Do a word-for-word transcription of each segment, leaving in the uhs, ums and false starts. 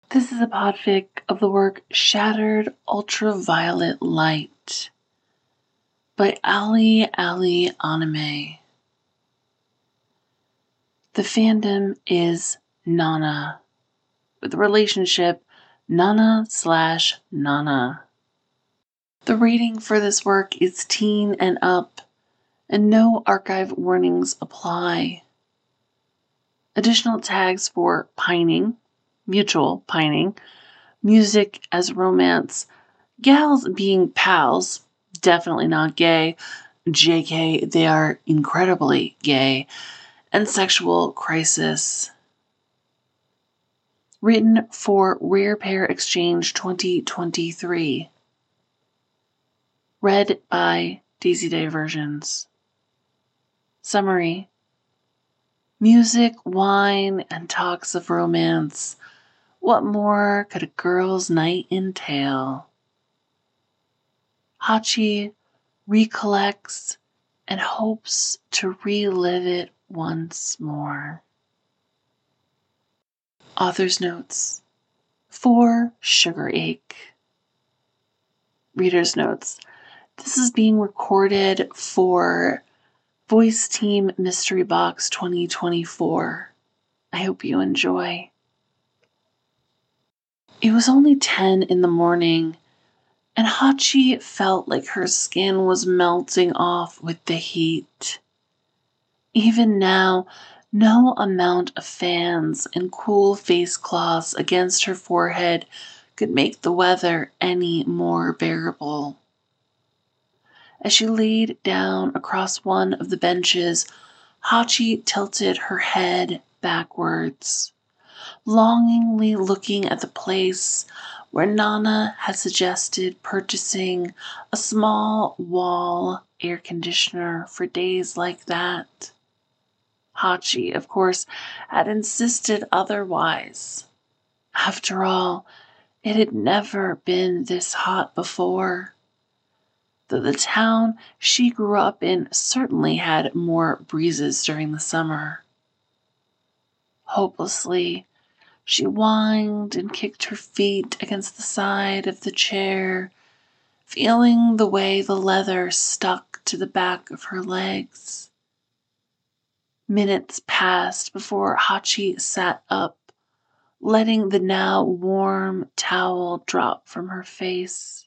This is a podfic of the work Shattered Ultraviolet Light by Ali Ali Anime. The fandom is Nana, with the relationship Nana slash Nana. The rating for this work is teen and up, and no archive warnings apply. Additional tags for pining, mutual pining, music as romance, gals being pals, definitely not gay, J K, they are incredibly gay, and sexual crisis. Written for Rare Pair Exchange twenty twenty-three. Read by Daisy Day Versions. Summary. Music, wine, and talks of romance. What more could a girl's night entail? Hachi recollects and hopes to relive it once more. Author's notes. For Sugar Ache. Reader's notes. This is being recorded for Voice Team Mystery Box twenty twenty-four. I hope you enjoy. It was only ten in the morning, and Hachi felt like her skin was melting off with the heat. Even now, no amount of fans and cool face cloths against her forehead could make the weather any more bearable. As she laid down across one of the benches, Hachi tilted her head backwards, longingly looking at the place where Nana had suggested purchasing a small wall air conditioner for days like that. Hachi, of course, had insisted otherwise. After all, it had never been this hot before. Though the town she grew up in certainly had more breezes during the summer. Hopelessly, she whined and kicked her feet against the side of the chair, feeling the way the leather stuck to the back of her legs. Minutes passed before Hachi sat up, letting the now warm towel drop from her face.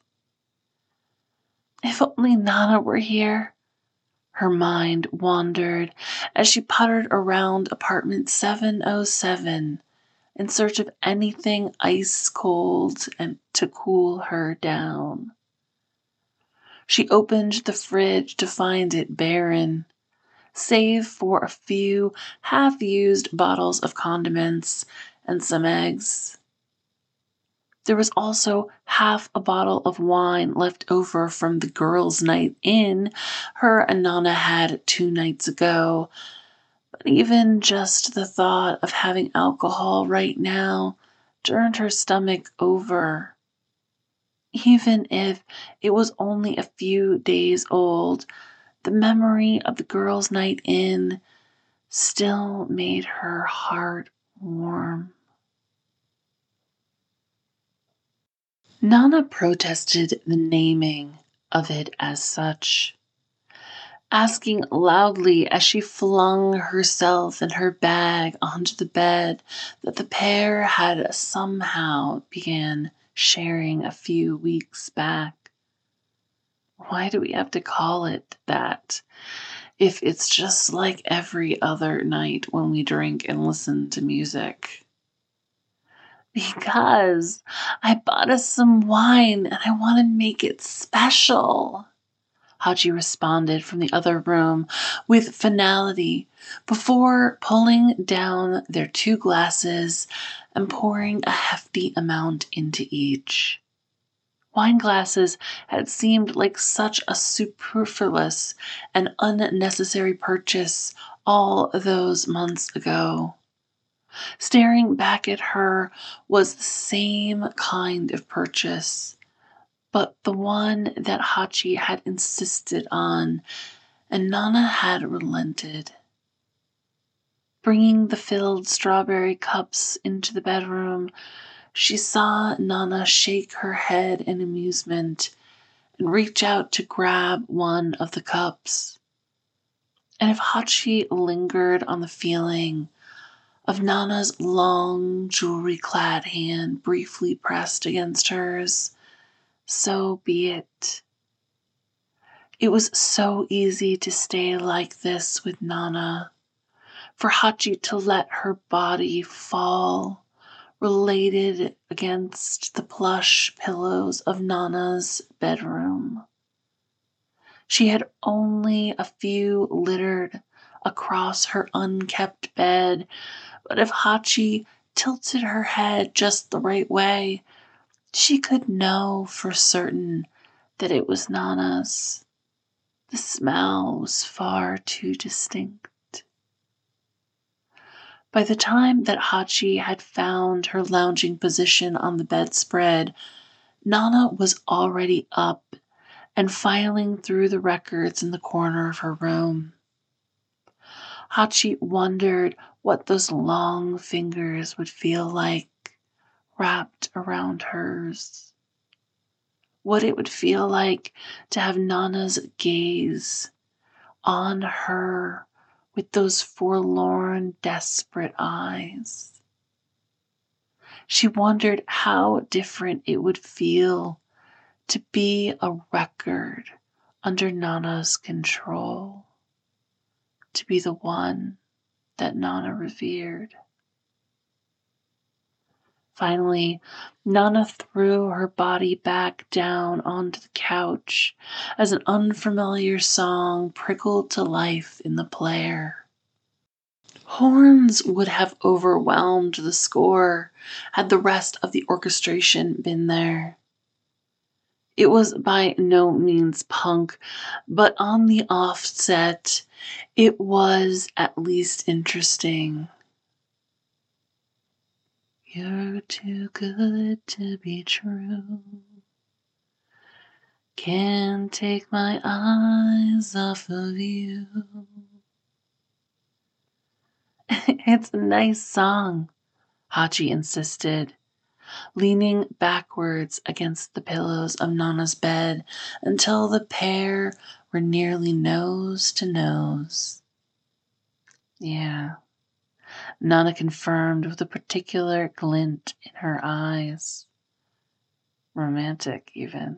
If only Nana were here, her mind wandered as she puttered around apartment seven oh seven in search of anything ice cold and to cool her down. She opened the fridge to find it barren, save for a few half-used bottles of condiments and some eggs. There was also half a bottle of wine left over from the girls' night in her and Nana had two nights ago. But even just the thought of having alcohol right now turned her stomach over. Even if it was only a few days old, the memory of the girls' night in still made her heart warm. Nana protested the naming of it as such, asking loudly as she flung herself and her bag onto the bed that the pair had somehow began sharing a few weeks back. Why do we have to call it that if it's just like every other night when we drink and listen to music? Because I bought us some wine and I want to make it special, Hachi responded from the other room with finality before pulling down their two glasses and pouring a hefty amount into each. Wine glasses had seemed like such a superfluous and unnecessary purchase all those months ago. Staring back at her was the same kind of purchase, but the one that Hachi had insisted on, and Nana had relented. Bringing the filled strawberry cups into the bedroom, She saw Nana shake her head in amusement and reach out to grab one of the cups. And if Hachi lingered on the feeling of Nana's long, jewelry-clad hand briefly pressed against hers, so be it. It was so easy to stay like this with Nana, for Hachi to let her body fall, related against the plush pillows of Nana's bedroom. She had only a few littered across her unkept bed, but if Hachi tilted her head just the right way, she could know for certain that it was Nana's. The smell was far too distinct. By the time that Hachi had found her lounging position on the bedspread, Nana was already up and filing through the records in the corner of her room. Hachi wondered what those long fingers would feel like wrapped around hers. What it would feel like to have Nana's gaze on her with those forlorn, desperate eyes. She wondered how different it would feel to be a record under Nana's control, to be the one that Nana revered. Finally, Nana threw her body back down onto the couch as an unfamiliar song prickled to life in the player. Horns would have overwhelmed the score had the rest of the orchestration been there. It was by no means punk, but on the offset, it was at least interesting. You're too good to be true. Can't take my eyes off of you. It's a nice song, Hachi insisted, leaning backwards against the pillows of Nana's bed until the pair were nearly nose to nose. Yeah, Nana confirmed with a particular glint in her eyes. Romantic, even.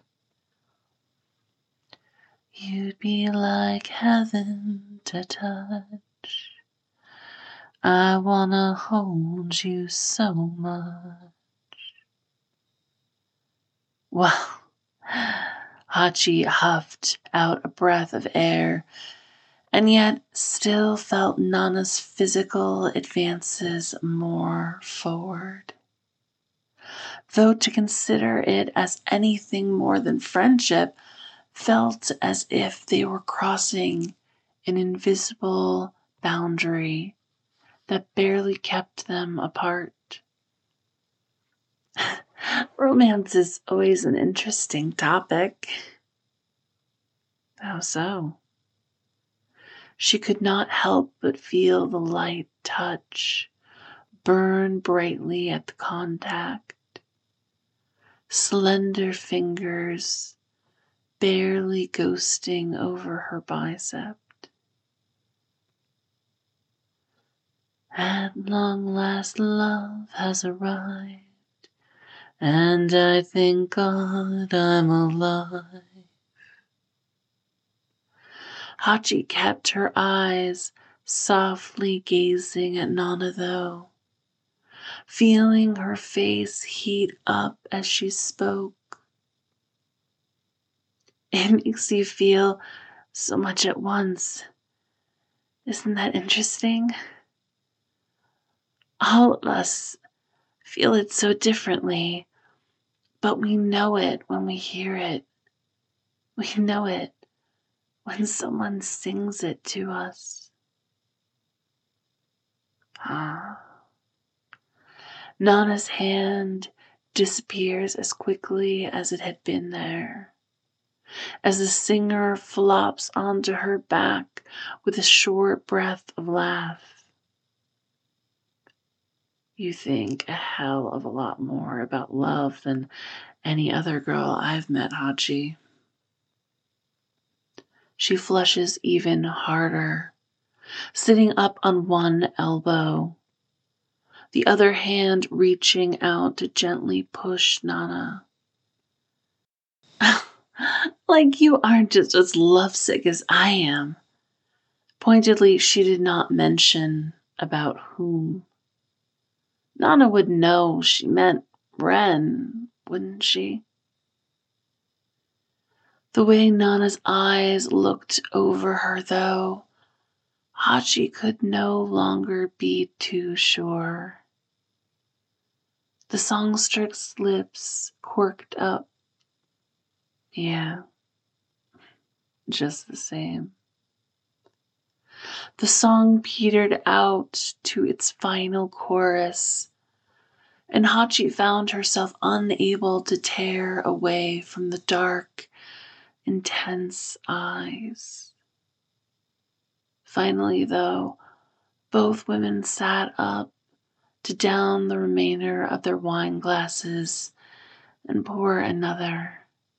You'd be like heaven to touch. I wanna hold you so much. Well, Hachi huffed out a breath of air, and yet still felt Nana's physical advances more forward. Though to consider it as anything more than friendship felt as if they were crossing an invisible boundary that barely kept them apart. Romance is always an interesting topic. How so? She could not help but feel the light touch burn brightly at the contact. Slender fingers barely ghosting over her bicep. At long last love has arrived, and I thank God I'm alive. Hachi kept her eyes softly gazing at Nana though, feeling her face heat up as she spoke. It makes you feel so much at once. Isn't that interesting? All of us feel it so differently, but we know it when we hear it. We know it when someone sings it to us. Ah. Nana's hand disappears as quickly as it had been there, as the singer flops onto her back with a short breath of laugh. You think a hell of a lot more about love than any other girl I've met, Hachi. She flushes even harder, sitting up on one elbow, the other hand reaching out to gently push Nana. Like you aren't just as lovesick as I am. Pointedly, she did not mention about whom. Nana would know she meant Ren, wouldn't she? The way Nana's eyes looked over her, though, Hachi could no longer be too sure. The songster's lips quirked up. Yeah, just the same. The song petered out to its final chorus, and Hachi found herself unable to tear away from the dark, intense eyes. Finally, though, both women sat up to down the remainder of their wine glasses and pour another.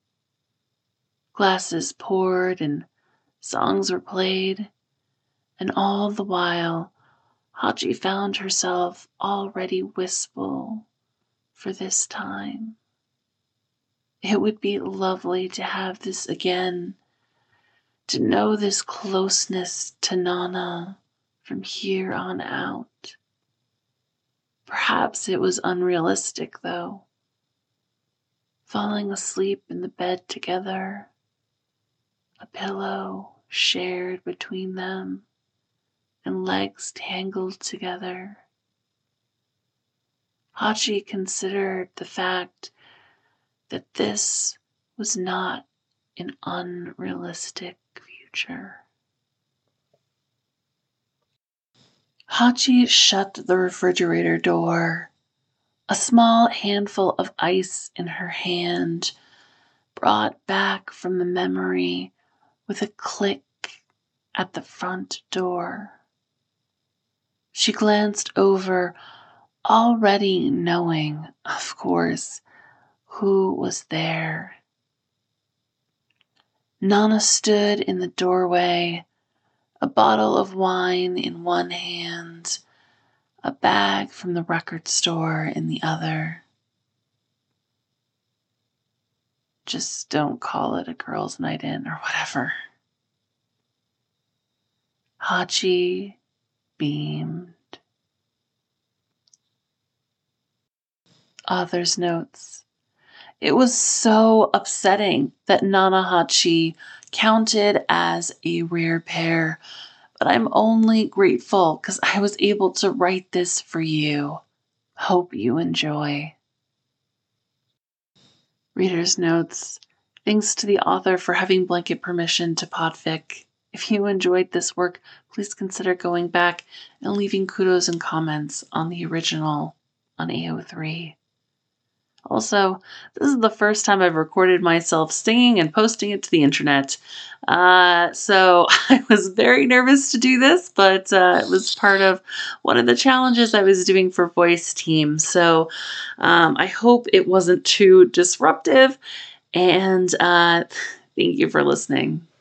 Glasses poured and songs were played, and all the while, Hachi found herself already wistful for this time. It would be lovely to have this again, to know this closeness to Nana from here on out. Perhaps it was unrealistic, though. Falling asleep in the bed together, a pillow shared between them, and legs tangled together. Hachi considered the fact that this was not an unrealistic future. Hachi shut the refrigerator door, a small handful of ice in her hand, brought back from the memory with a click at the front door. She glanced over, already knowing, of course, who was there. Nana stood in the doorway, a bottle of wine in one hand, a bag from the record store in the other. Just don't call it a girls' night in or whatever. Hachi beamed. Author's notes. It was so upsetting that Nana Hachi counted as a rare pair, but I'm only grateful because I was able to write this for you. Hope you enjoy. Reader's notes. Thanks to the author for having blanket permission to podfic. If you enjoyed this work, please consider going back and leaving kudos and comments on the original on A O three. Also, this is the first time I've recorded myself singing and posting it to the internet. Uh, so I was very nervous to do this, but uh, it was part of one of the challenges I was doing for Voice Team. So um, I hope it wasn't too disruptive, and uh, thank you for listening.